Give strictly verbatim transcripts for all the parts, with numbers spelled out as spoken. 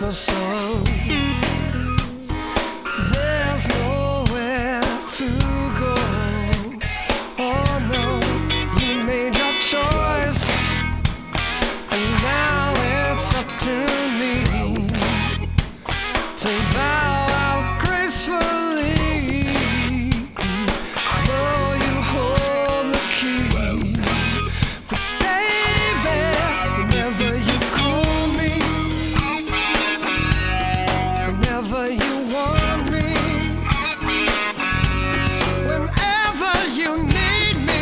the sun. There's nowhere to go. Oh no, you made your choice, and now it's up to me to bow out gracefully. Though you hold the key, but baby, whenever you call me, whenever you want me, whenever you need me,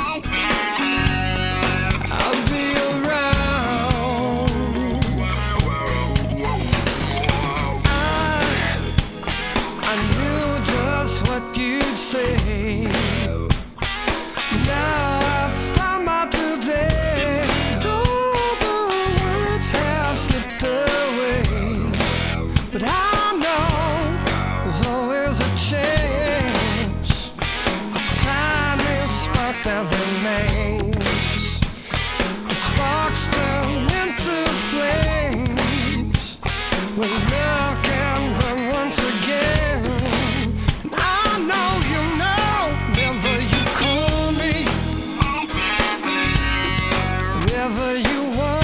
I'll be around. I, I knew just what you'd say. Now I found out today, though the words have slipped away, but I know there's always a chance, a tiny spark that remains. And sparks turn into flames when love can burn once again. And I know you know, whenever you call me, whenever you want